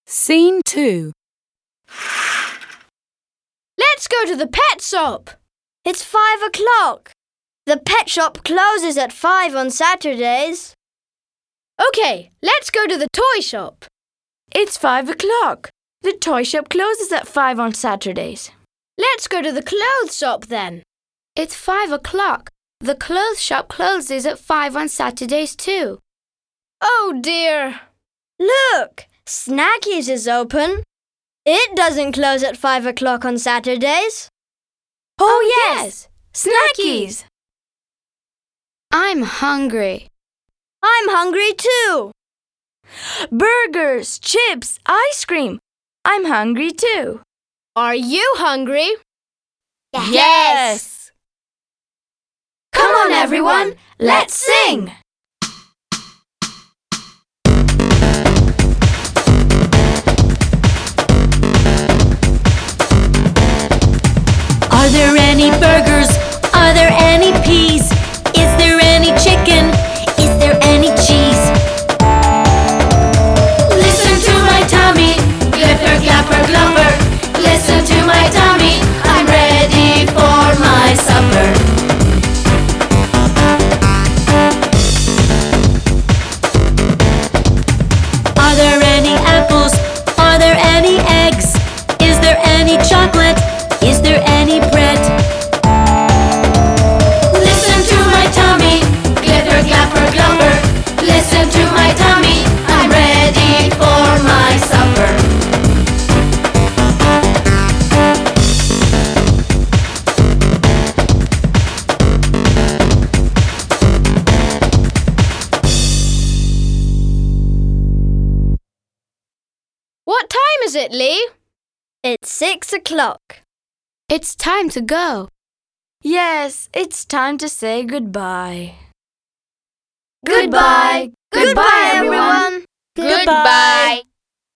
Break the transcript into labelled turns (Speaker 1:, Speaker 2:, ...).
Speaker 1: Scene 2.
Speaker 2: Let's go to the pet shop.
Speaker 3: It's 5 o'clock. The pet shop closes at 5 on Saturdays.
Speaker 2: Okay, let's go to the toy shop.
Speaker 4: It's 5 o'clock. The toy shop closes at 5 on Saturdays.
Speaker 2: Let's go to the clothes shop then.
Speaker 4: It's 5 o'clock. The clothes shop closes at 5 on Saturdays too.
Speaker 2: Oh dear.
Speaker 3: Look, Snackies is open. It doesn't close at 5 o'clock on Saturdays.
Speaker 4: Oh yes! Snackies! I'm hungry.
Speaker 3: I'm hungry too.
Speaker 4: Burgers, chips, ice cream. I'm hungry too.
Speaker 2: Are you hungry?
Speaker 4: Yes! Come on everyone, let's sing!
Speaker 5: Are there any burgers? Are there any peas? Is there any chicken? Is there any cheese? Listen to my tummy, glipper, glapper, glumper. Listen to my tummy, I'm ready for my supper. Are there any apples? Are there any eggs? Is there any chocolate? Is there any bread? Listen to my tummy, glitter, glapper, glumper. Listen to my tummy, I'm ready for my supper.
Speaker 2: What time is it, Lee?
Speaker 3: It's 6 o'clock.
Speaker 4: It's time to go. Yes, it's time to say goodbye.
Speaker 3: Goodbye. Goodbye, everyone.
Speaker 2: Goodbye.